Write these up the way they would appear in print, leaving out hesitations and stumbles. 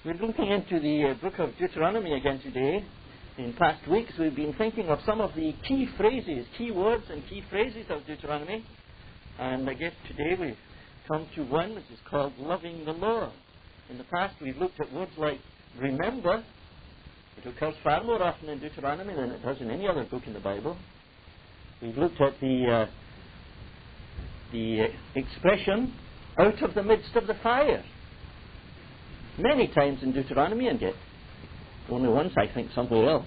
We're looking into the book of Deuteronomy again today. In past weeks we've been thinking of some of the key phrases, key words and key phrases of Deuteronomy. And I guess today we've come to one which is called loving the Lord. In the past we've looked at words like remember. It occurs far more often in Deuteronomy than it does in any other book in the Bible. We've looked at the expression out of the midst of the fire. Many times in Deuteronomy, and yet only once, I think, somewhere else.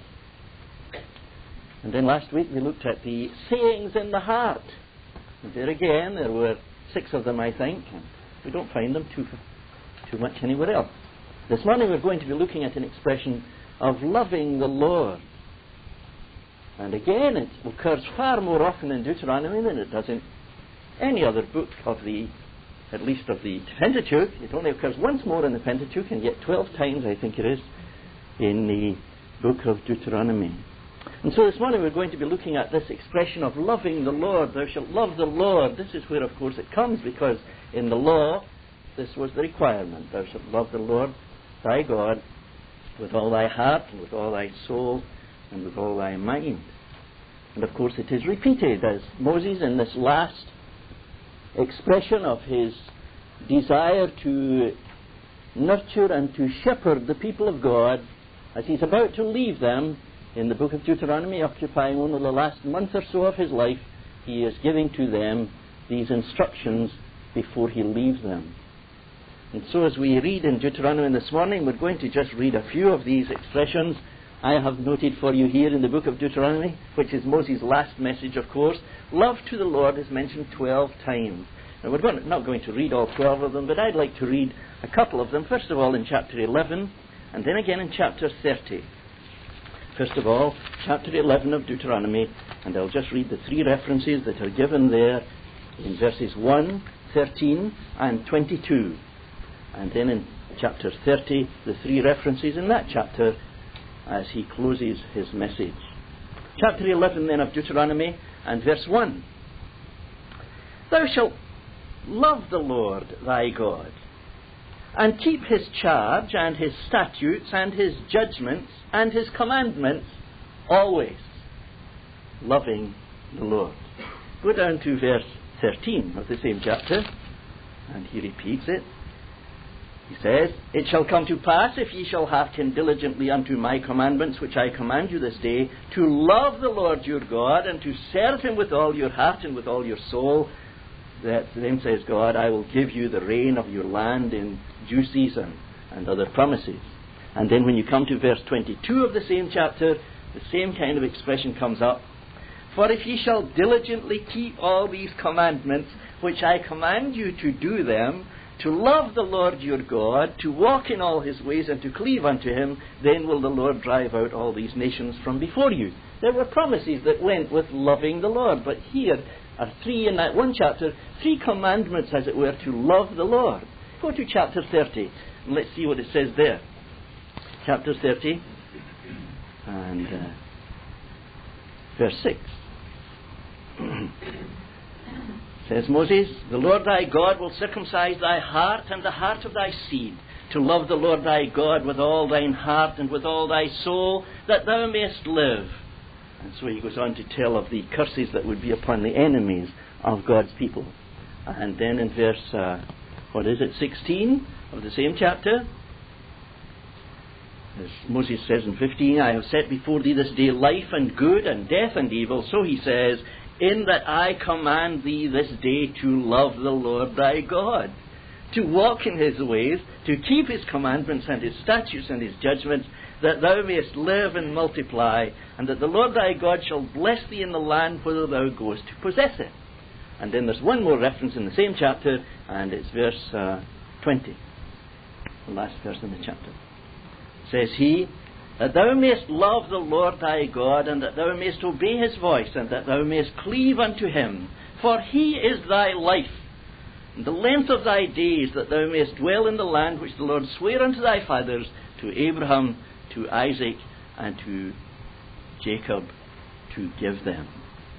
And then last week we looked at the sayings in the heart. And there again, there were 6 of them, I think, and we don't find them too much anywhere else. This morning we're going to be looking at an expression of loving the Lord. And again, it occurs far more often in Deuteronomy than it does in any other book of at least of the Pentateuch. It only occurs once more in the Pentateuch, and yet 12 times, I think it is, in the book of Deuteronomy. And so this morning we're going to be looking at this expression of loving the Lord. Thou shalt love the Lord. This is where, of course, it comes, because in the law, this was the requirement. Thou shalt love the Lord thy God with all thy heart, and with all thy soul, and with all thy mind. And of course it is repeated as Moses, in this last expression of his desire to nurture and to shepherd the people of God, as he's about to leave them in the book of Deuteronomy, occupying only the last month or so of his life, he is giving to them these instructions before he leaves them. And so as we read in Deuteronomy this morning, we're going to just read a few of these expressions I have noted for you here in the book of Deuteronomy, which is Moses' last message, of course. Love to the Lord is mentioned 12 times. And we're not going to read all 12 of them, but I'd like to read a couple of them. First of all, in chapter 11, and then again in chapter 30. First of all, chapter 11 of Deuteronomy, and I'll just read the 3 references that are given there in verses 1, 13, and 22. And then in chapter 30, the 3 references in that chapter as he closes his message. Chapter 11 then of Deuteronomy, and verse 1. Thou shalt love the Lord thy God, and keep his charge, and his statutes, and his judgments, and his commandments, always. Loving the Lord. Go down to verse 13 of the same chapter, and he repeats it. He says, It shall come to pass, if ye shall hearken diligently unto my commandments, which I command you this day, to love the Lord your God, and to serve him with all your heart and with all your soul, that then says God, I will give you the rain of your land in due season, and other promises. And then when you come to verse 22 of the same chapter, the same kind of expression comes up. For if ye shall diligently keep all these commandments, which I command you to do them, to love the Lord your God, to walk in all his ways, and to cleave unto him, then will the Lord drive out all these nations from before you. There were promises that went with loving the Lord, but here are 3 in that one chapter, 3 commandments, as it were, to love the Lord. Go to chapter 30, and let's see what it says there. Chapter 30, and verse 6. Says Moses, The Lord thy God will circumcise thy heart and the heart of thy seed, to love the Lord thy God with all thine heart and with all thy soul, that thou mayest live. And so he goes on to tell of the curses that would be upon the enemies of God's people. And then in verse, 16 of the same chapter, as Moses says in 15, I have set before thee this day life and good, and death and evil. So he says, in that I command thee this day to love the Lord thy God, to walk in his ways, to keep his commandments and his statutes and his judgments, that thou mayest live and multiply, and that the Lord thy God shall bless thee in the land whither thou goest to possess it. And then there's one more reference in the same chapter, and it's verse 20, the last verse in the chapter. Says he, that thou mayest love the Lord thy God, and that thou mayest obey his voice, and that thou mayest cleave unto him. For he is thy life, and the length of thy days, that thou mayest dwell in the land which the Lord sware unto thy fathers, to Abraham, to Isaac, and to Jacob, to give them.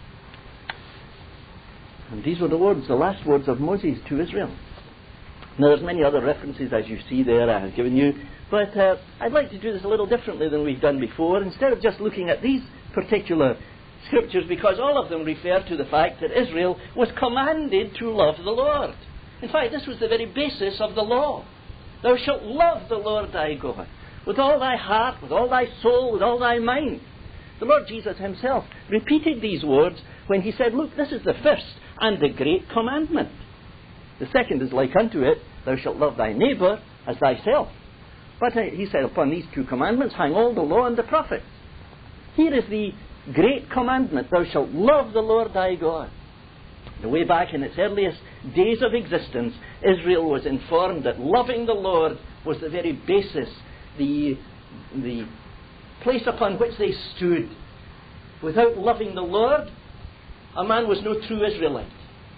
And these were the last words of Moses to Israel. Now there's many other references, as you see there, I have given you But I'd like to do this a little differently than we've done before, instead of just looking at these particular scriptures, because all of them refer to the fact that Israel was commanded to love the Lord. In fact, this was the very basis of the law. Thou shalt love the Lord thy God with all thy heart, with all thy soul, with all thy mind. The Lord Jesus himself repeated these words when he said, look, this is the first and the great commandment. The second is like unto it, thou shalt love thy neighbour as thyself. But he said, upon these two commandments hang all the law and the prophets. Here is the great commandment, thou shalt love the Lord thy God. The way back in its earliest days of existence, Israel was informed that loving the Lord was the very basis, the place upon which they stood. Without loving the Lord, a man was no true Israelite.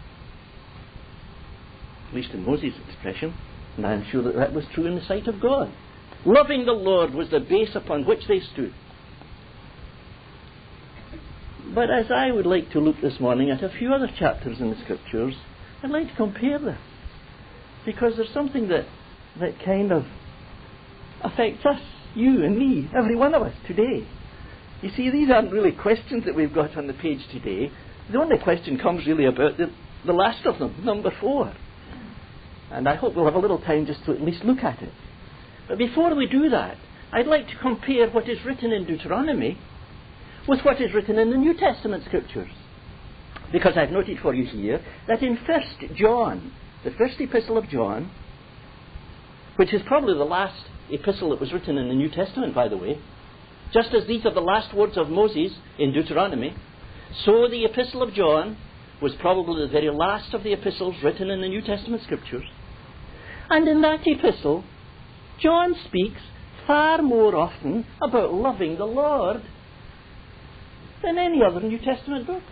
At least in Moses' expression, and I am sure that that was true in the sight of God. Loving the Lord was the base upon which they stood. But as I would like to look this morning at a few other chapters in the Scriptures, I'd like to compare them. Because there's something that kind of affects us, you and me, every one of us today. You see, these aren't really questions that we've got on the page today. The only question comes really about the last of them, number 4. And I hope we'll have a little time just to at least look at it. But before we do that, I'd like to compare what is written in Deuteronomy with what is written in the New Testament Scriptures. Because I've noted for you here that in 1 John, the first epistle of John, which is probably the last epistle that was written in the New Testament, by the way, just as these are the last words of Moses in Deuteronomy, so the epistle of John was probably the very last of the epistles written in the New Testament Scriptures. And in that epistle, John speaks far more often about loving the Lord than any other New Testament book.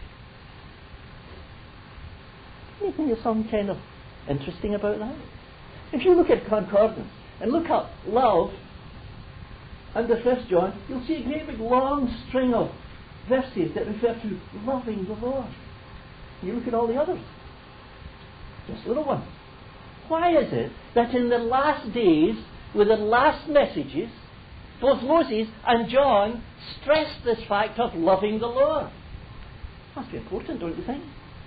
Anything is some kind of interesting about that? If you look at concordance and look up love under 1 John, you'll see a great big long string of verses that refer to loving the Lord. You look at all the others, just little ones. Why is it that in the last days, with the last messages, both Moses and John stressed this fact of loving the Lord? Must be important, don't you think?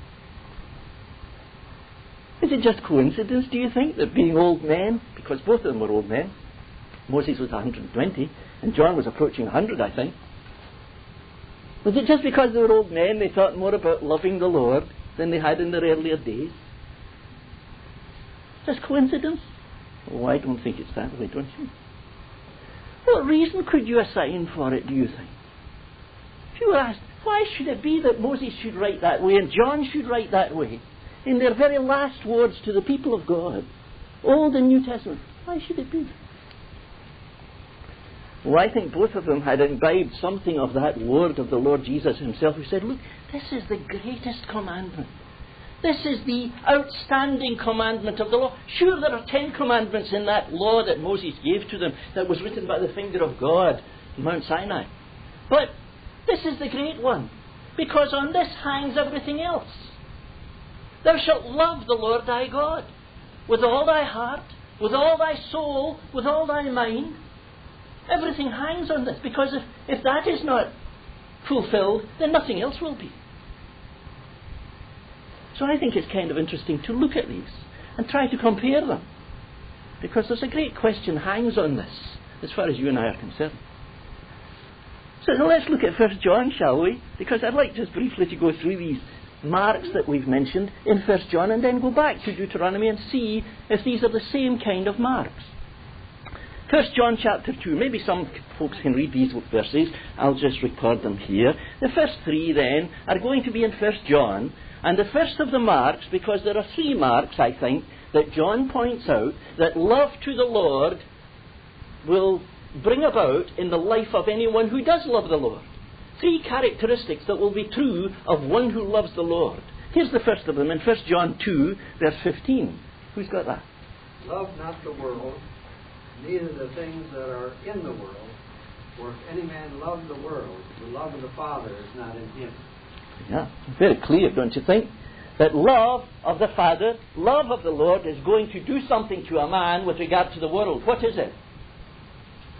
Is it just coincidence, do you think, that being old men, because both of them were old men, Moses was 120 and John was approaching 100, I think, was it just because they were old men they thought more about loving the Lord than they had in their earlier days? Just coincidence? Oh, I don't think it's that way, don't you? What reason could you assign for it, do you think? If you were asked, why should it be that Moses should write that way and John should write that way, in their very last words to the people of God, Old and New Testament, why should it be? Well, I think both of them had imbibed something of that word of the Lord Jesus himself, who said, look, this is the greatest commandment. This is the outstanding commandment of the law. Sure, there are 10 commandments in that law that Moses gave to them that was written by the finger of God in Mount Sinai. But this is the great one, because on this hangs everything else. Thou shalt love the Lord thy God with all thy heart, with all thy soul, with all thy mind. Everything hangs on this, because if that is not fulfilled, then nothing else will be. So I think it's kind of interesting to look at these and try to compare them, because there's a great question hangs on this, as far as you and I are concerned. So let's look at 1 John, shall we? Because I'd like just briefly to go through these marks that we've mentioned in 1 John and then go back to Deuteronomy and see if these are the same kind of marks. 1 John chapter 2, maybe some folks can read these verses, I'll just record them here. The first 3 then are going to be in 1 John, and the first of the marks, because there are 3 marks, I think, that John points out that love to the Lord will bring about in the life of anyone who does love the Lord. 3 characteristics that will be true of one who loves the Lord. Here's the first of them in 1 John 2, verse 15. Who's got that? Love not the world, neither the things that are in the world. For if any man love the world, the love of the Father is not in him. Yeah, very clear, don't you think? That love of the Father, love of the Lord is going to do something to a man with regard to the world. What is it?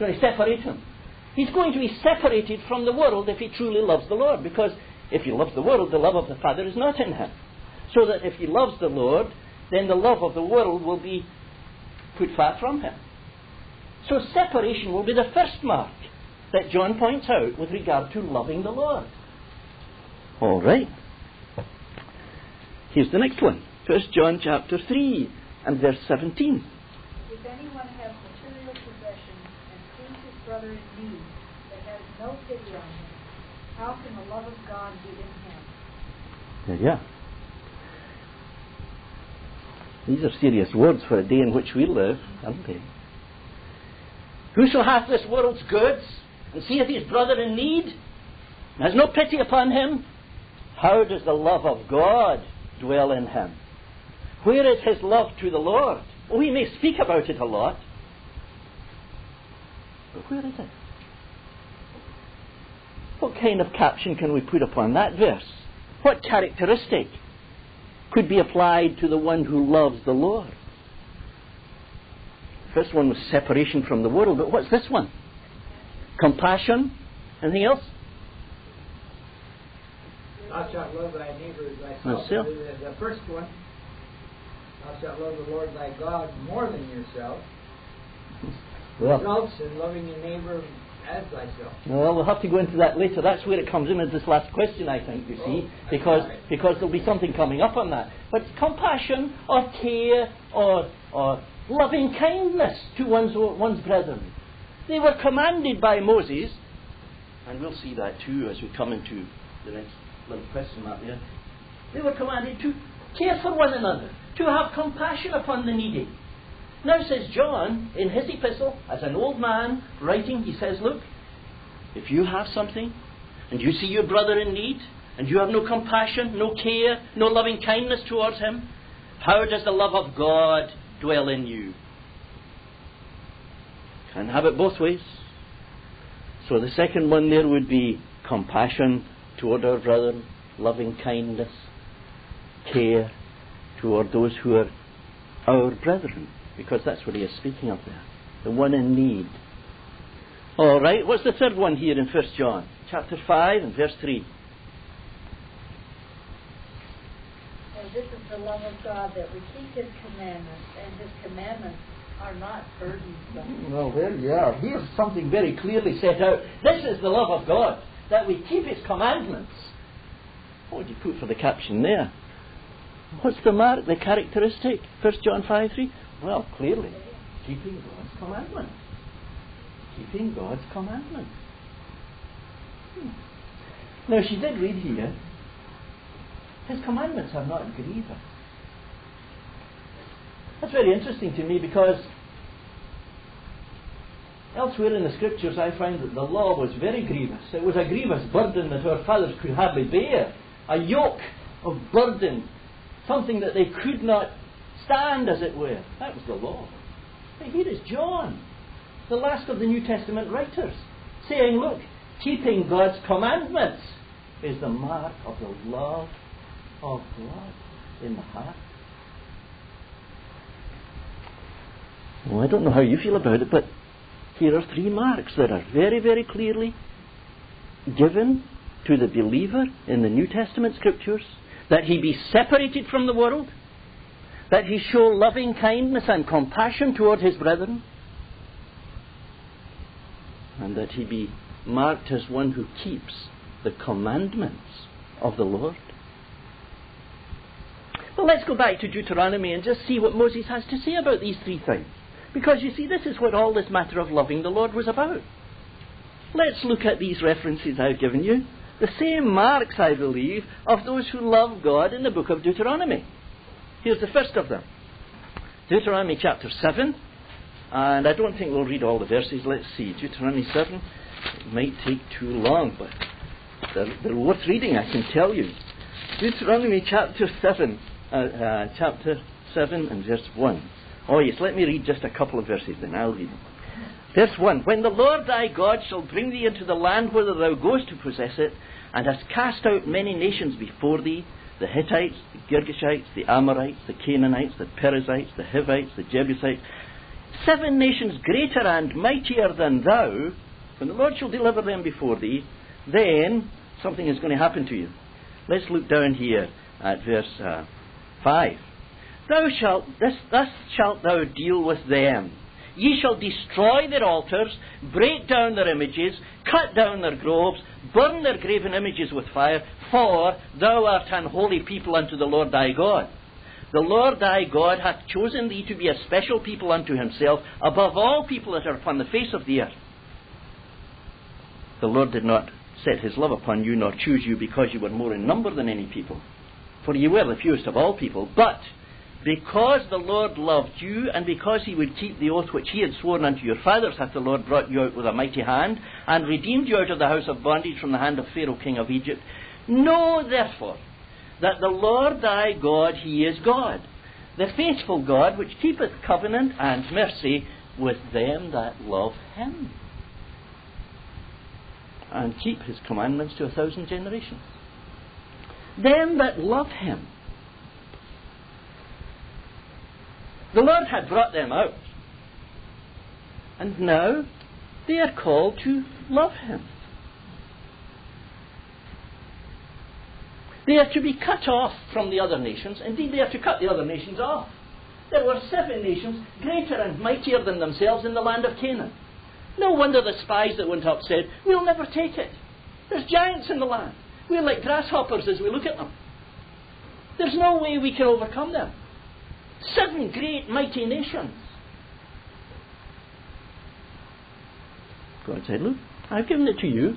going to separate him. He's going to be separated from the world if he truly loves the Lord, because if he loves the world, the love of the Father is not in him. So that if he loves the Lord, then the love of the world will be put far from him. So separation will be the first mark that John points out with regard to loving the Lord. All right. Here's the next one. 1 John chapter 3 and verse 17. If anyone has material possessions and sees his brother in need, but has no pity on him, how can the love of God be in him? Yeah. These are serious words for a day in which we live, aren't they? Whoso hath this world's goods, and seeth his brother in need, and has no pity upon him, how does the love of God dwell in him? Where is his love to the Lord? Oh, we may speak about it a lot, but where is it? What kind of caption can we put upon that verse? What characteristic could be applied to the one who loves the Lord? The first one was separation from the world, but what's this one? Compassion. Anything else? Thou shalt love thy neighbor as thyself. The first one, thou shalt love the Lord thy God more than yourself. Results in loving your neighbor as thyself. Well, we'll have to go into that later. That's where it comes in as this last question, I think, you see, because there'll be something coming up on that. But compassion or care or loving kindness to one's brethren. They were commanded by Moses, and we'll see that too as we come into the next little question mark there. They were commanded to care for one another, to have compassion upon the needy. Now, says John, in his epistle, as an old man writing, he says, look, if you have something, and you see your brother in need, and you have no compassion, no care, no loving kindness towards him, how does the love of God dwell in you? Can have it both ways. So the second one there would be compassion toward our brethren, loving kindness, care toward those who are our brethren, because that's what he is speaking of there, the one in need. All right, what's the third one here in 1 John? Chapter 5 and verse 3. And this is the love of God, that we keep his commandments, and his commandments are not burdensome. Well, there you are. Here's something very clearly set out. This is the love of God, that we keep his commandments. What would you put for the caption there? What's the mark, the characteristic? 1 John 5:3? Well, clearly, keeping God's commandments. Keeping God's commandments. Now, she did read here, his commandments are not grievous. That's very interesting to me, because elsewhere in the Scriptures I find that the law was very grievous. It was a grievous burden that our fathers could hardly bear. A yoke of burden. Something that they could not stand, as it were. That was the law. But here is John, the last of the New Testament writers, saying, look, keeping God's commandments is the mark of the love of God in the heart. Well, I don't know how you feel about it, but here are three marks that are very, very clearly given to the believer in the New Testament Scriptures: that he be separated from the world, that he show loving kindness and compassion toward his brethren, and that he be marked as one who keeps the commandments of the Lord. Well, let's go back to Deuteronomy and just see what Moses has to say about these three things. Because, you see, this is what all this matter of loving the Lord was about. Let's look at these references I've given you. The same marks, I believe, of those who love God in the book of Deuteronomy. Here's the first of them. Deuteronomy chapter 7. And I don't think we'll read all the verses. Let's see. Deuteronomy 7. It might take too long, but they're worth reading, I can tell you. Deuteronomy chapter 7. Chapter 7 and verse 1. Oh yes, let me read just a couple of verses then. I'll read them. Verse 1. When the Lord thy God shall bring thee into the land whither thou goest to possess it, and hast cast out many nations before thee, the Hittites, the Girgashites, the Amorites, the Canaanites, the Perizzites, the Hivites, the Jebusites, 7 nations greater and mightier than thou, when the Lord shall deliver them before thee, then something is going to happen to you. Let's look down here at verse 5. Thus shalt thou deal with them. Ye shall destroy their altars, break down their images, cut down their groves, burn their graven images with fire, for thou art an holy people unto the Lord thy God. The Lord thy God hath chosen thee to be a special people unto himself, above all people that are upon the face of the earth. The Lord did not set his love upon you, nor choose you because you were more in number than any people, for ye were the fewest of all people, but because the Lord loved you, and because he would keep the oath which he had sworn unto your fathers, hath the Lord brought you out with a mighty hand, and redeemed you out of the house of bondage from the hand of Pharaoh king of Egypt. Know therefore that the Lord thy God, he is God, the faithful God, which keepeth covenant and mercy with them that love him, and keep his commandments to 1,000 generations. Them that love him. The Lord had brought them out, and now they are called to love him. They are to be cut off from the other nations. Indeed, they are to cut the other nations off. There were 7 nations greater and mightier than themselves in the land of Canaan. No wonder the spies that went up said, we'll never take it. There's giants in the land. We're like grasshoppers as we look at them. There's no way we can overcome them. 7 great mighty nations. God said, look, I've given it to you.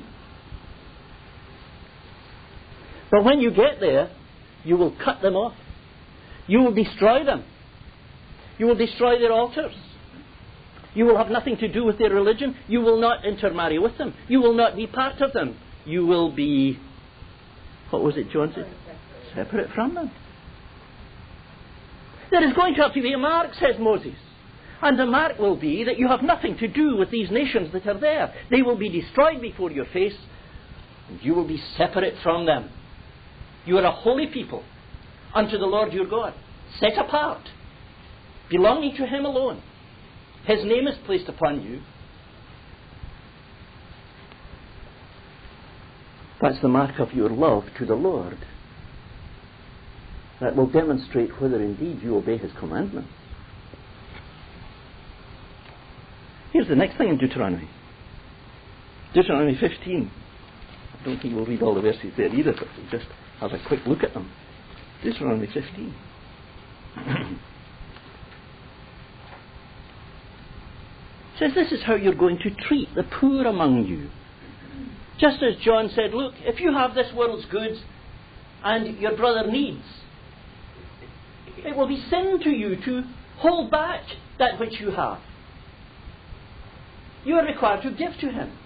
But when you get there, you will cut them off. You will destroy them. You will destroy their altars. You will have nothing to do with their religion. You will not intermarry with them. You will not be part of them. You will be, what was it John said? Separate from them. There is going to have to be a mark, says Moses. And the mark will be that you have nothing to do with these nations that are there. They will be destroyed before your face, and you will be separate from them. You are a holy people unto the Lord your God, set apart, belonging to him alone. His name is placed upon you. That's the mark of your love to the Lord. That will demonstrate whether indeed you obey his commandments. Here's the next thing in Deuteronomy. Deuteronomy 15. I don't think we'll read all the verses there either, but we'll just have a quick look at them. Deuteronomy 15. It says this is how you're going to treat the poor among you. Just as John said, look, if you have this world's goods and your brother needs, it will be sin to you to hold back that which you have. You are required to give to him.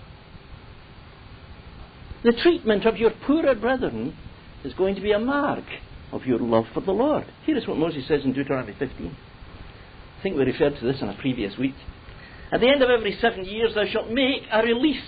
The treatment of your poorer brethren is going to be a mark of your love for the Lord. Here is what Moses says in Deuteronomy 15. I think we referred to this in a previous week. At the end of every 7 years thou shalt make a release.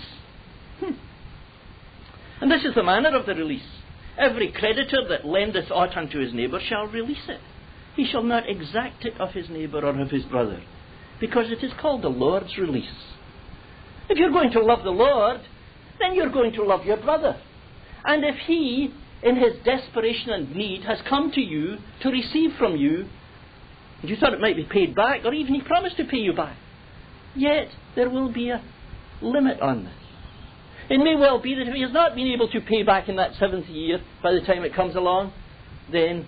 And this is the manner of the release. Every creditor that lendeth aught unto his neighbour shall release it. He shall not exact it of his neighbour or of his brother, because it is called the Lord's release. If you're going to love the Lord, then you're going to love your brother. And if he, in his desperation and need, has come to you to receive from you, and you thought it might be paid back, or even he promised to pay you back, yet there will be a limit on this. It may well be that if he has not been able to pay back in that 7th year, by the time it comes along, then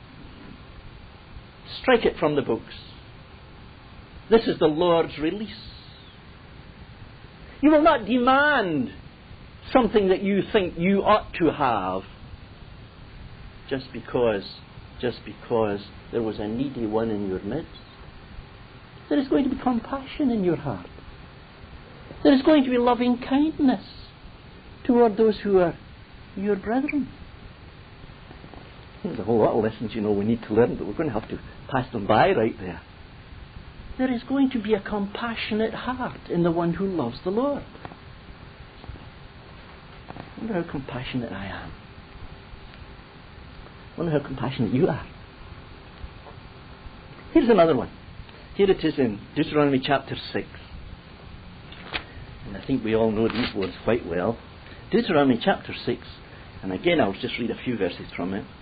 strike it from the books. This is the Lord's release. You will not demand something that you think you ought to have just because there was a needy one in your midst. There is going to be compassion in your heart. There is going to be loving kindness toward those who are your brethren. There's a whole lot of lessons, we need to learn, but we're going to have to pass them by right there. There is going to be a compassionate heart in the one who loves the Lord. I wonder how compassionate I am. I wonder how compassionate you are. Here's another one. Here it is in Deuteronomy chapter 6. And I think we all know these words quite well. Deuteronomy chapter 6. And again, I'll just read a few verses from it.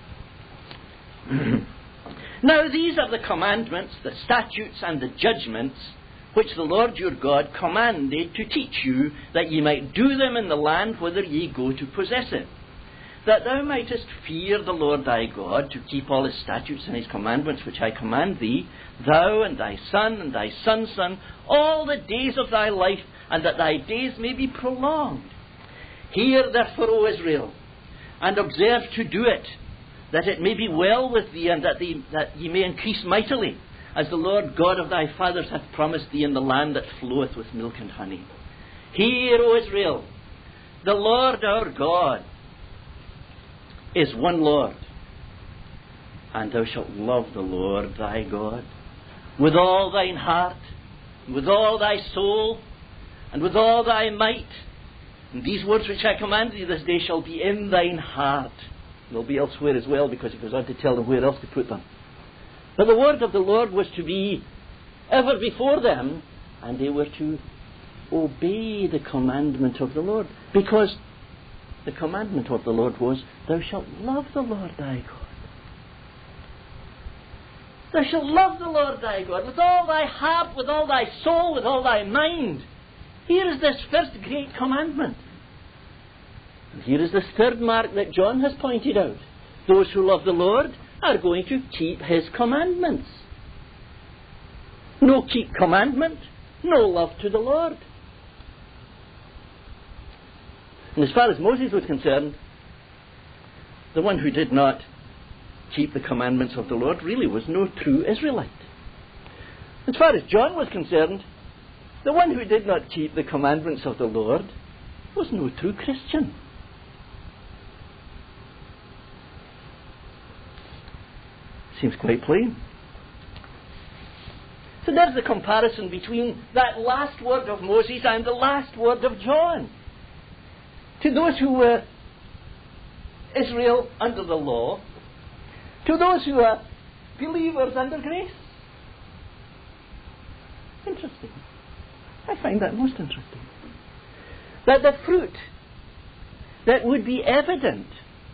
Now these are the commandments, the statutes, and the judgments which the Lord your God commanded to teach you, that ye might do them in the land whither ye go to possess it, that thou mightest fear the Lord thy God, to keep all his statutes and his commandments which I command thee, thou and thy son and thy son's son, all the days of thy life, and that thy days may be prolonged. Hear therefore, O Israel, and observe to do it, that it may be well with thee, and that ye may increase mightily, as the Lord God of thy fathers hath promised thee in the land that floweth with milk and honey. Hear, O Israel, the Lord our God is one Lord, and thou shalt love the Lord thy God with all thine heart, with all thy soul, and with all thy might. And these words which I command thee this day shall be in thine heart. They'll be elsewhere as well, because he goes on to tell them where else to put them. But the word of the Lord was to be ever before them, and they were to obey the commandment of the Lord, because the commandment of the Lord was, thou shalt love the Lord thy God. Thou shalt love the Lord thy God with all thy heart, with all thy soul, with all thy mind. Here is this first great commandment. And here is this third mark that John has pointed out. Those who love the Lord are going to keep his commandments. No keep commandment, no love to the Lord. And as far as Moses was concerned, the one who did not keep the commandments of the Lord really was no true Israelite. As far as John was concerned, the one who did not keep the commandments of the Lord was no true Christian. Seems quite plain. So there's the comparison between that last word of Moses and the last word of John. To those who were Israel under the law, to those who are believers under grace. Interesting. I find that most interesting. That the fruit that would be evident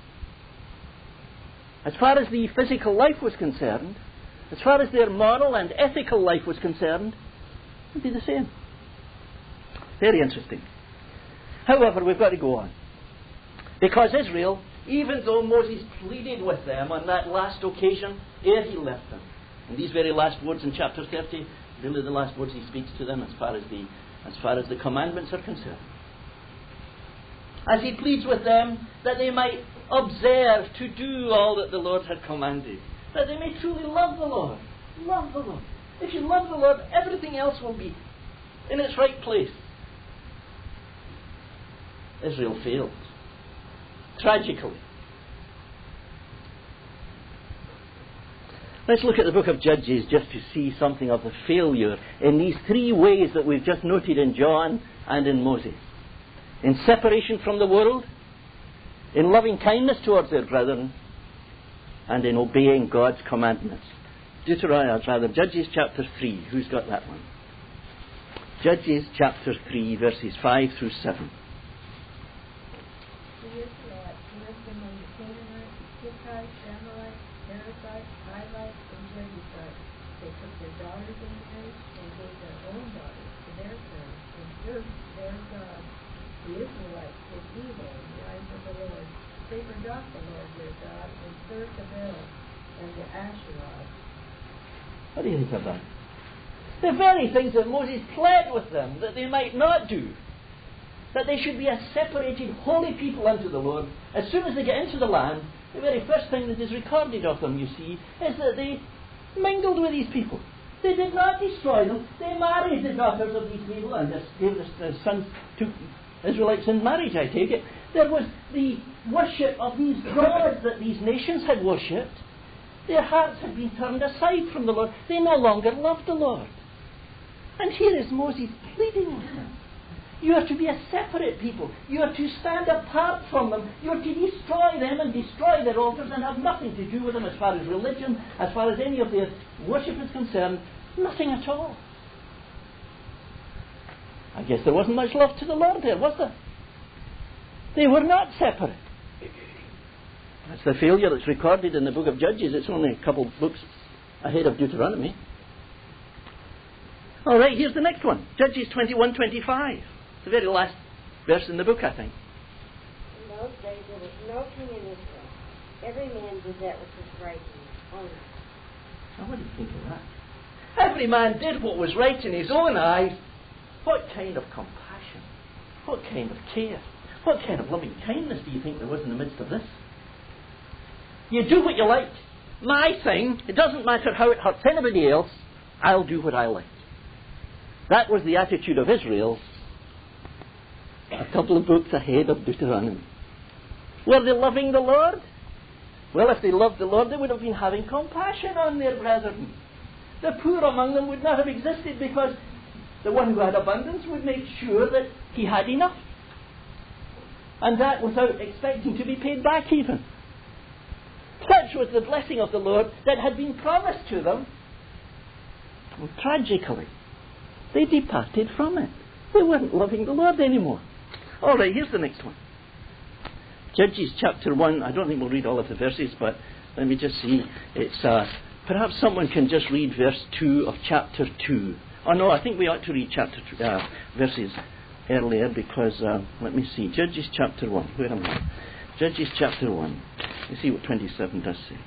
as far as the physical life was concerned, as far as their moral and ethical life was concerned, would be the same. Very interesting. However, we've got to go on. Because Israel, even though Moses pleaded with them on that last occasion, ere he left them, and these very last words in chapter 30, really the last words he speaks to them as far as the commandments are concerned. As he pleads with them that they might observe to do all that the Lord had commanded, that they may truly love the Lord. Love the Lord. If you love the Lord, everything else will be in its right place. Israel failed. Tragically. Let's look at the book of Judges just to see something of the failure in these three ways that we've just noted in John and in Moses. In separation from the world, in loving kindness towards their brethren, and in obeying God's commandments. Judges chapter 3. Who's got that one? Judges chapter 3, verses 5 through 7. The Israelites did evil in the eyes of the Lord. They forgot the Lord their God and served the Baal and the Asherah. What do you think of that? The very things that Moses pled with them that they might not do. That they should be a separated, holy people unto the Lord. As soon as they get into the land, the very first thing that is recorded of them, you see, is that they mingled with these people. They did not destroy them. They married the daughters of these people and gave their sons to Israelites in marriage, I take it. There was the worship of these gods that these nations had worshipped. Their hearts had been turned aside from the Lord. They no longer loved the Lord. And here is Moses pleading with them. You are to be a separate people. You are to stand apart from them. You are to destroy them and destroy their altars and have nothing to do with them as far as religion, as far as any of their worship is concerned. Nothing at all. I guess there wasn't much love to the Lord there, was there? They were not separate. That's the failure that's recorded in the book of Judges. It's only a couple books ahead of Deuteronomy. All right, here's the next one. Judges 21:25. It's the very last verse in the book, I think. In those days there was no king in Israel. Every man did that which was right in his own eyes. Now, what do you think of that? Every man did what was right in his own eyes. What kind of compassion? What kind of care? What kind of loving kindness do you think there was in the midst of this? You do what you like. My thing, it doesn't matter how it hurts anybody else, I'll do what I like. That was the attitude of Israel a couple of books ahead of Deuteronomy. Were they loving the Lord? Well, if they loved the Lord, they would have been having compassion on their brethren. The poor among them would not have existed because the one who had abundance would make sure that he had enough. And that without expecting to be paid back even. Such was the blessing of the Lord that had been promised to them. Well, tragically, they departed from it. They weren't loving the Lord anymore. All right, here's the next one. Judges chapter 1. I don't think we'll read all of the verses, but let me just see. It's perhaps someone can just read verse 2 of chapter 2. Oh no, I think we ought to read verses earlier because, let me see. Judges chapter 1. Where am I? Judges chapter 1. You see what 27 does say.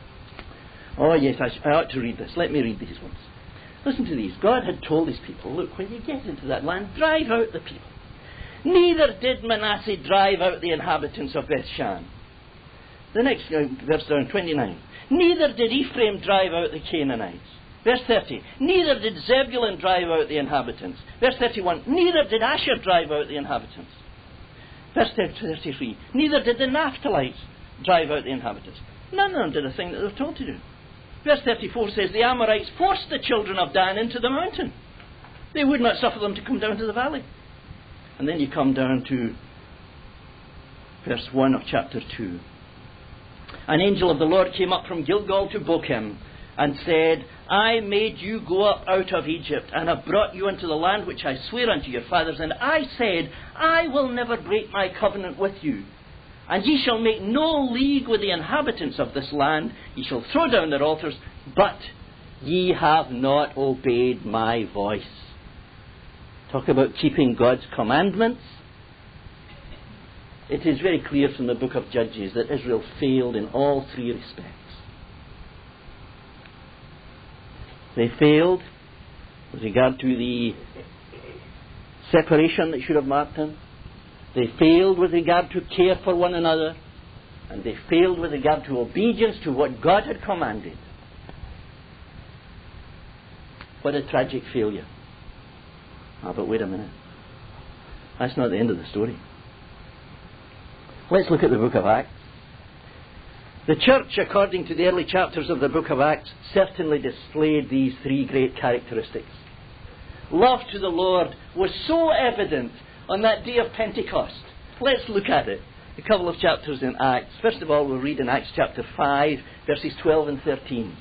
Oh yes, I ought to read this. Let me read these ones. Listen to these. God had told his people, look, when you get into that land, drive out the people. Neither did Manasseh drive out the inhabitants of Bethshan. The next verse down, 29. Neither did Ephraim drive out the Canaanites. Verse 30. Neither did Zebulun drive out the inhabitants. Verse 31. Neither did Asher drive out the inhabitants. Verse 33. Neither did the Naphtalites drive out the inhabitants. None of them did a thing that they were told to do. Verse 34 says, the Amorites forced the children of Dan into the mountain. They would not suffer them to come down to the valley. And then you come down to verse 1 of chapter 2. An angel of the Lord came up from Gilgal to Bochim and said, I made you go up out of Egypt and have brought you into the land which I swear unto your fathers. And I said, I will never break my covenant with you. And ye shall make no league with the inhabitants of this land. Ye shall throw down their altars, but ye have not obeyed my voice. Talk about keeping God's commandments. It is very clear from the book of Judges that Israel failed in all three respects. They failed with regard to the separation that should have marked them. They failed with regard to care for one another. And they failed with regard to obedience to what God had commanded. What a tragic failure. Ah, but wait a minute. That's not the end of the story. Let's look at the book of Acts. The church, according to the early chapters of the book of Acts, certainly displayed these three great characteristics. Love to the Lord was so evident on that day of Pentecost. Let's look at it. A couple of chapters in Acts. First of all, we'll read in Acts chapter 5, verses 12 and 13.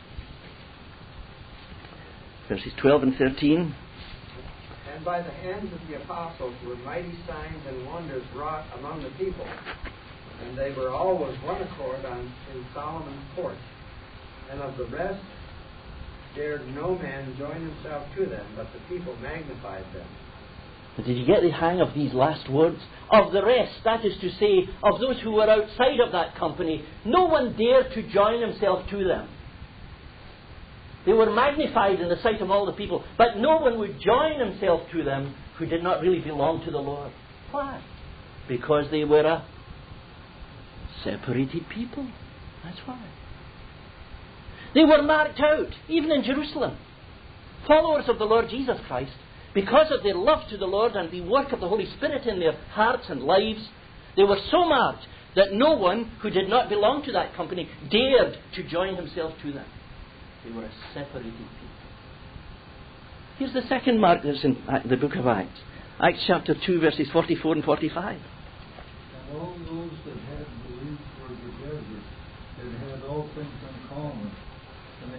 Verses 12 and 13. And by the hands of the apostles were mighty signs and wonders wrought among the people. And they were all with one accord in Solomon's porch. And of the rest dared no man join himself to them, but the people magnified them. But did you get the hang of these last words? Of the rest, that is to say, of those who were outside of that company, no one dared to join himself to them. They were magnified in the sight of all the people, but no one would join himself to them who did not really belong to the Lord. Why? Because they were a separated people. That's why. They were marked out, even in Jerusalem. Followers of the Lord Jesus Christ, because of their love to the Lord and the work of the Holy Spirit in their hearts and lives, they were so marked that no one who did not belong to that company dared to join himself to them. They were a separated people. Here's the second mark that's in the book of Acts. Acts chapter 2, verses 44 and 45. And all those that had believed were together, that had all things in common, and they began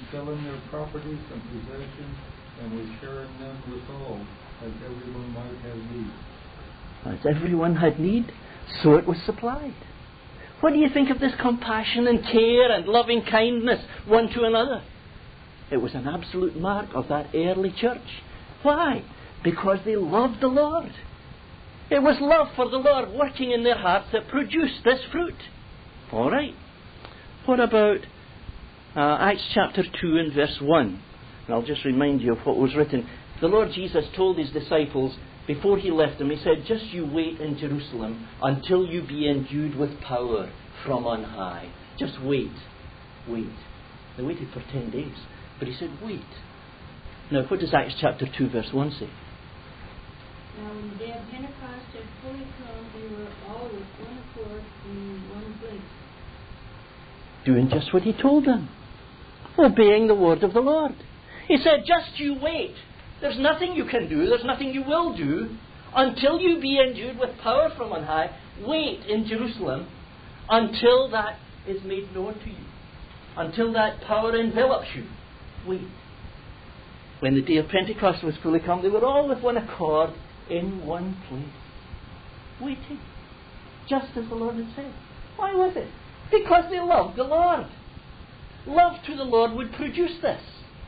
selling their properties and possessions, and were sharing them with all, as everyone might have need. As everyone had need, so it was supplied. What do you think of this compassion and care and loving kindness one to another? It was an absolute mark of that early church. Why? Because they loved the Lord. It was love for the Lord working in their hearts that produced this fruit. All right. What about Acts chapter 2 and verse 1? And I'll just remind you of what was written. The Lord Jesus told his disciples before he left them, he said, just you wait in Jerusalem until you be endued with power from on high. Just wait. Wait. They waited for 10 days. But he said, wait. Now, what does Acts chapter 2 verse 1 say? Now, when the day of Pentecost had fully come, they were all with one accord in one place. Doing just what he told them. Obeying the word of the Lord. He said, just you wait. There's nothing you can do. There's nothing you will do until you be endued with power from on high. Wait in Jerusalem until that is made known to you. Until that power envelops you. Wait. When the day of Pentecost was fully come, they were all with one accord in one place. Waiting. Just as the Lord had said. Why was it? Because they loved the Lord. Love to the Lord would produce this.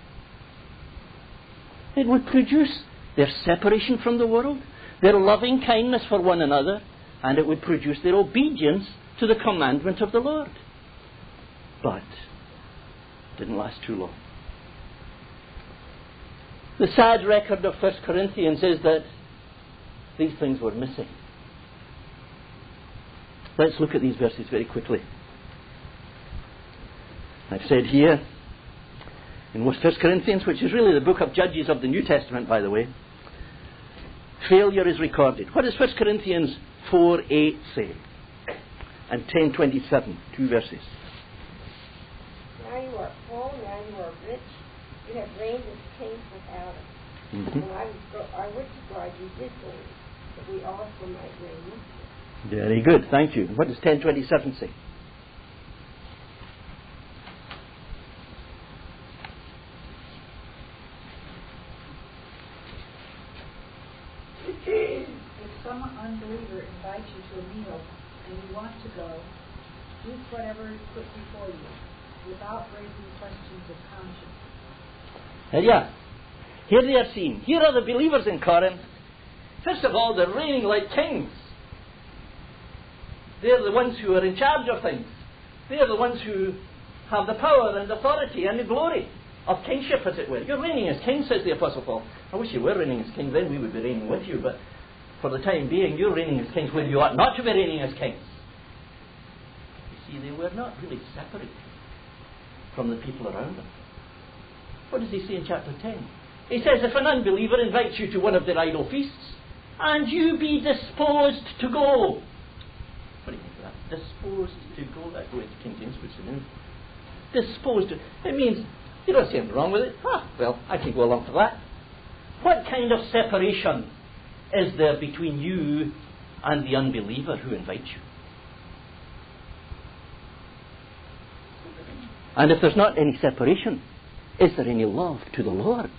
It would produce their separation from the world, their loving kindness for one another, and it would produce their obedience to the commandment of the Lord. But it didn't last too long. The sad record of 1 Corinthians is that these things were missing. Let's look at these verses very quickly. I've said here, in 1 Corinthians, which is really the book of Judges of the New Testament, by the way, failure is recorded. What does 1 Corinthians 4:8 say? And 10:27, 2 verses. Now you are full, now you are rich, you have reigned as kings without us. Mm-hmm. And I would to God you did reign, that we also might reign with you. Very good, thank you. What does 10:27 say? If some unbeliever invites you to a meal and you want to go, eat whatever is put before you, without raising questions of conscience. Yeah. Here they are seen. Here are the believers in Corinth. First of all, they're reigning like kings. They're the ones who are in charge of things. They're the ones who have the power and authority and the glory of kingship, as it were. You're reigning as kings, says the Apostle Paul. I wish you were reigning as kings, then we would be reigning with you, but for the time being, you're reigning as kings when you ought not to be reigning as kings. You see, they were not really separated from the people around them. What does he say in chapter 10? He says, if an unbeliever invites you to one of their idol feasts, and you be disposed to go. What do you think of that? Disposed to go. That's the way King James puts it in. Disposed to. It means, you don't see anything wrong with it. Well, I can go along for that. What kind of separation is there between you and the unbeliever who invites you? And if there's not any separation, is there any love to the Lord?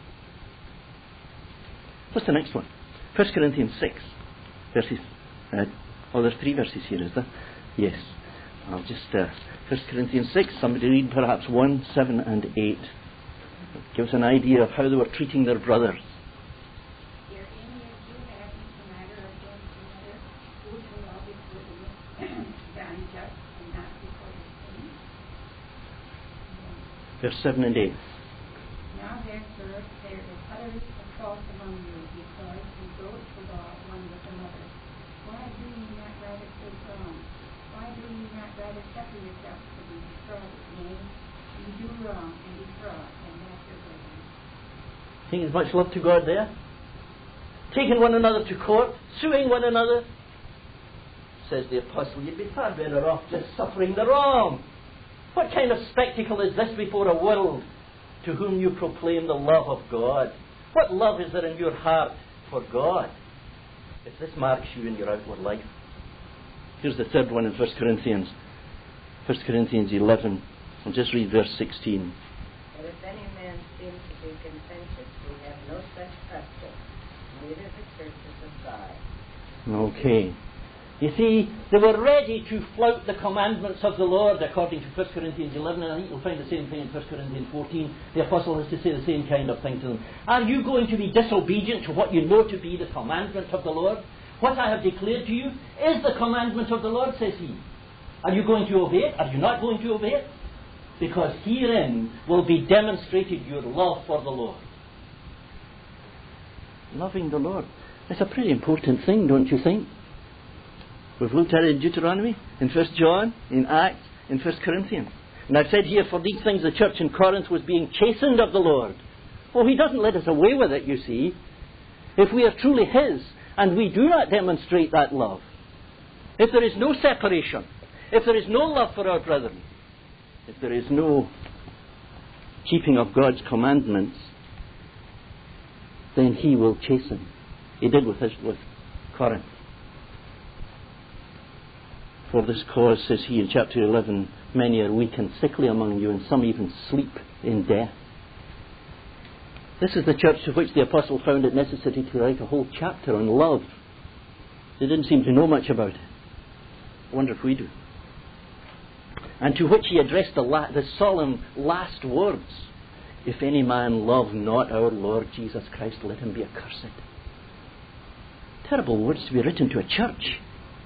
What's the next one? 1 Corinthians 6 verses. There's 3 verses here, is there? Yes. I'll just 1 Corinthians 6. Somebody read perhaps 1, 7 and 8. Give us an idea of how they were treating their brothers. Dear, any of you have the matter against another, who will all be done just and not before the king? Verse 7 and 8. Now therefore there is utterly a fault among you, because you broke the law one with another. Why do you not rather take wrong? Why do you not rather suffer yourself to be defrauded? Nay, you do wrong and defraud, and not your brethren. Think there's much love to God there? Taking one another to court, suing one another. Says the apostle, you'd be far better off just suffering the wrong. What kind of spectacle is this before a world to whom you proclaim the love of God? What love is there in your heart for God if this marks you in your outward life? Here's the third one in 1 Corinthians. 1 Corinthians 11. I'll just read verse 16. seem to be contentious. We have no such custom, neither the churches of God. Okay. You see, they were ready to flout the commandments of the Lord according to 1 Corinthians 11, and I think you'll find the same thing in 1 Corinthians 14. The apostle has to say the same kind of thing to them. Are you going to be disobedient to what you know to be the commandment of the Lord? What I have declared to you is the commandment of the Lord, says he. Are you going to obey it? Are you not going to obey it? Because herein will be demonstrated your love for the Lord. Loving the Lord. It's a pretty important thing, don't you think? We've looked at it in Deuteronomy, in 1 John, in Acts, in 1 Corinthians. And I've said here, for these things the church in Corinth was being chastened of the Lord. Oh, he doesn't let us away with it, you see. If we are truly his, and we do not demonstrate that love, if there is no separation, if there is no love for our brethren, if there is no keeping of God's commandments, then he will chasten. He did with Corinth. For this cause, says he in chapter 11, many are weak and sickly among you, and some even sleep in death. This is the church of which the apostle found it necessary to write a whole chapter on love. They didn't seem to know much about it. I wonder if we do. And to which he addressed the solemn last words. If any man love not our Lord Jesus Christ, let him be accursed. Terrible words to be written to a church.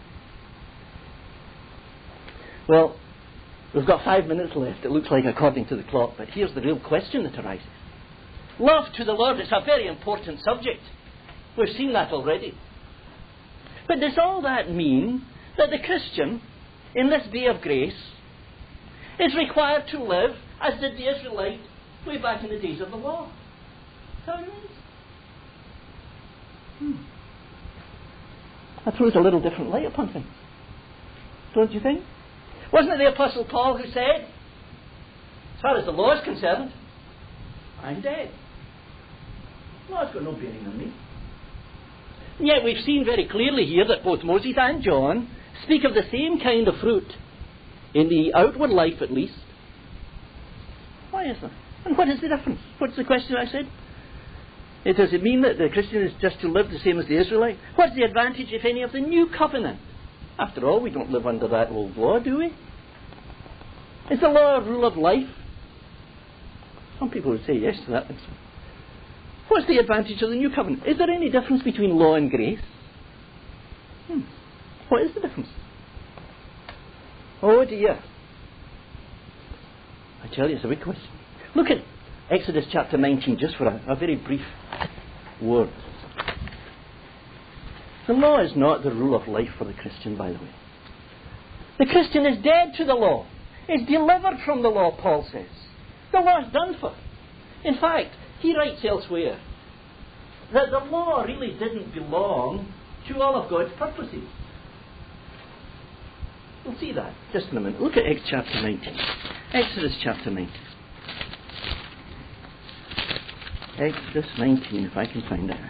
Well, we've got 5 minutes left, it looks like, according to the clock, but here's the real question that arises. Love to the Lord is a very important subject. We've seen that already. But does all that mean that the Christian, in this day of grace, is required to live as did the Israelite way back in the days of the law? Is that what it means? That throws a little different light upon things. Don't you think? Wasn't it the Apostle Paul who said, as far as the law is concerned, I'm dead. The law's got no bearing on me. And yet we've seen very clearly here that both Moses and John speak of the same kind of fruit, in the outward life at least. Why is that? And what is the difference? What's the question I said? Does it mean that the Christian is just to live the same as the Israelite? What's the advantage, if any, of the new covenant? After all, we don't live under that old law, do we? Is the law a rule of life? Some people would say yes to that. What's the advantage of the new covenant? Is there any difference between law and grace? What is the difference? Oh dear. I tell you, it's a big question. Look at Exodus chapter 19, just for a very brief word. The law is not the rule of life for the Christian, by the way. The Christian is dead to the law. Is delivered from the law, Paul says. The law is done for. In fact, he writes elsewhere that the law really didn't belong to all of God's purposes. We'll see that just in a minute. Look at Exodus chapter 19. Exodus chapter 19. Exodus 19, if I can find it.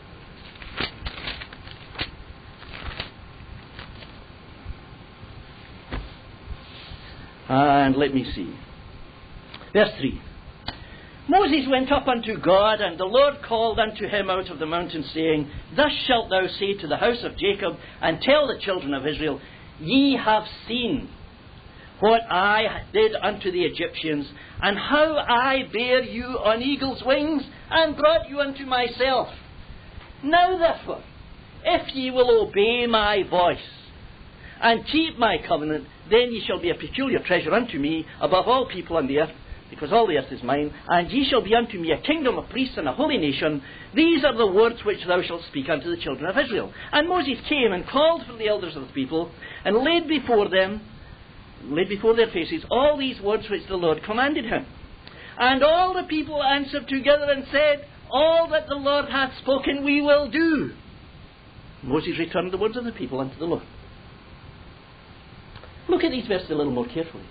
And let me see. Verse 3. Moses went up unto God, and the Lord called unto him out of the mountain, saying, Thus shalt thou say to the house of Jacob, and tell the children of Israel, Ye have seen what I did unto the Egyptians, and how I bare you on eagle's wings, and brought you unto myself. Now therefore, if ye will obey my voice, and keep my covenant, then ye shall be a peculiar treasure unto me above all people on the earth, because all the earth is mine, and ye shall be unto me a kingdom of priests and a holy nation. These are the words which thou shalt speak unto the children of Israel. And Moses came and called for the elders of the people, and laid before their faces all these words which the Lord commanded him. And all the people answered together and said, All that the Lord hath spoken we will do. Moses returned the words of the people unto the Lord. Look at these verses a little more carefully.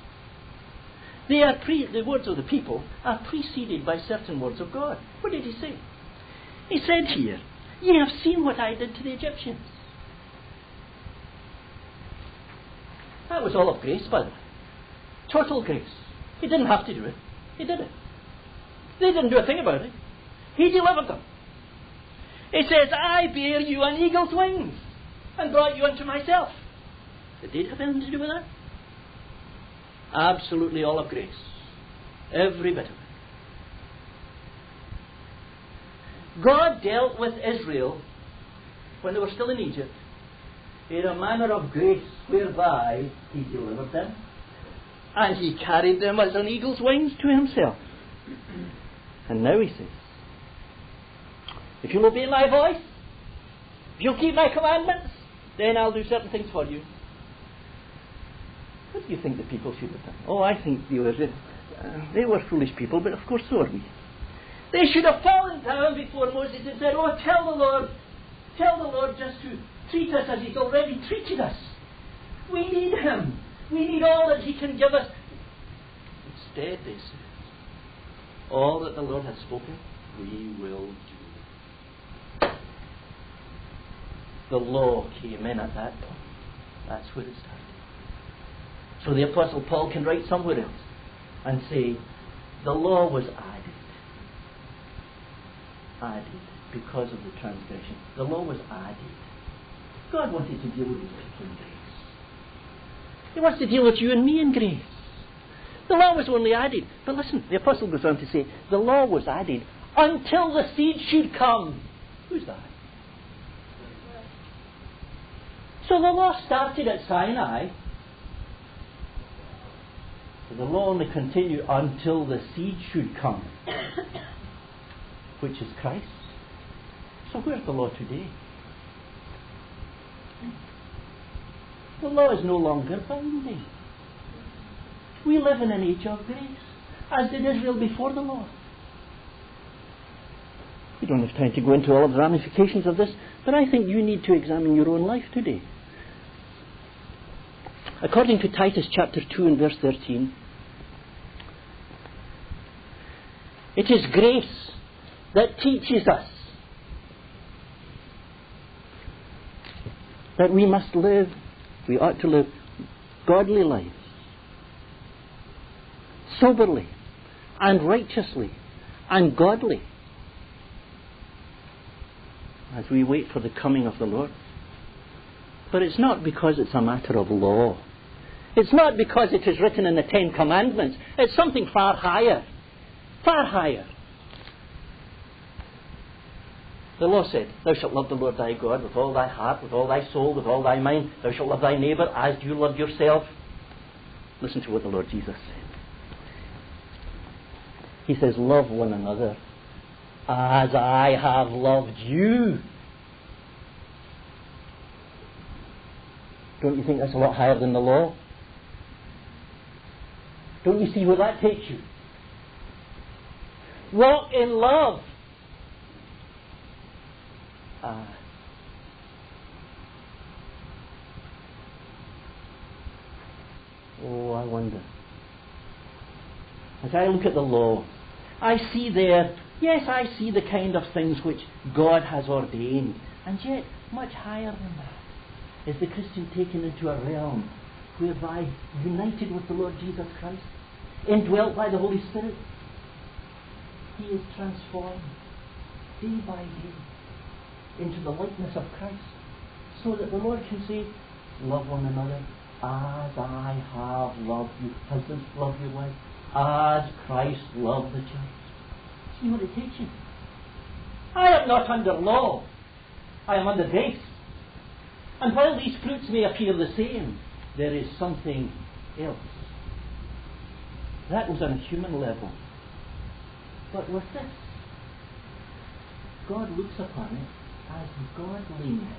The words of the people are preceded by certain words of God. What did he say? He said here, Ye have seen what I did to the Egyptians. That was all of grace, by the way. Total grace. He didn't have to do it. He did it. They didn't do a thing about it. He delivered them. He says, I bear you on eagle's wings and brought you unto myself. Did they have anything to do with that? Absolutely all of grace. Every bit of it. God dealt with Israel when they were still in Egypt in a manner of grace whereby He delivered them and He carried them as on eagle's wings to Himself. And now He says, if you'll obey my voice, if you'll keep my commandments, then I'll do certain things for you. What do you think the people should have done? Oh, I think they were foolish people, but of course so are we. They should have fallen down before Moses and said, oh, tell the Lord just to treat us as He's already treated us. We need Him. We need all that He can give us. Instead, they said, all that the Lord has spoken, we will do. The law came in at that point. That's where it started. So the Apostle Paul can write somewhere else and say, the law was added because of the transgression. The law was added. God wanted to deal with His people in grace. He wants to deal with you and me in grace. The law was only added. But listen, the Apostle goes on to say, the law was added until the seed should come. Who's that? So the law started at Sinai. The law only continued until the seed should come, which is Christ. So where's the law today? The law is no longer binding. We live in an age of grace, as did Israel before the law. We don't have time to go into all of the ramifications of this, but I think you need to examine your own life today. According to Titus chapter 2 and verse 13, it is grace that teaches us that we ought to live godly lives, soberly and righteously and godly, as we wait for the coming of the Lord. But it's not because it's a matter of law. It's not because it is written in the Ten Commandments. It's something far higher. Far higher. The law said, thou shalt love the Lord thy God with all thy heart, with all thy soul, with all thy mind. Thou shalt love thy neighbour as you love yourself. Listen to what the Lord Jesus said. He says, love one another as I have loved you. Don't you think that's a lot higher than the law? Don't you see where that takes you? Walk in love. Oh, I wonder. As I look at the law, I see there, yes, I see the kind of things which God has ordained, and yet much higher than that is the Christian taken into a realm whereby, united with the Lord Jesus Christ, indwelt by the Holy Spirit, he is transformed day by day into the likeness of Christ, so that the Lord can say, love one another as I have loved you. Husbands, love your wife as Christ loved the church. See what it takes you. I am not under law. I am under grace. And while these fruits may appear the same, there is something else. That was on a human level. But with this, God looks upon it as godliness.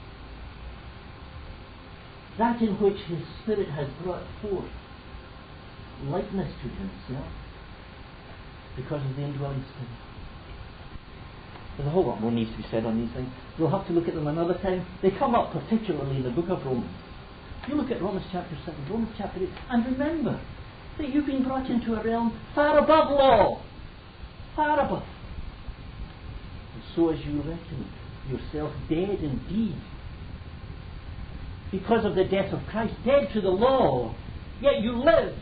That in which His Spirit has brought forth likeness to Himself because of the indwelling Spirit. There's a whole lot more needs to be said on these things. We'll have to look at them another time. They come up particularly in the book of Romans. You look at Romans chapter 7, Romans chapter 8, and remember that you've been brought into a realm far above law. Far above. And so as you reckon yourself dead indeed, because of the death of Christ, dead to the law, yet you live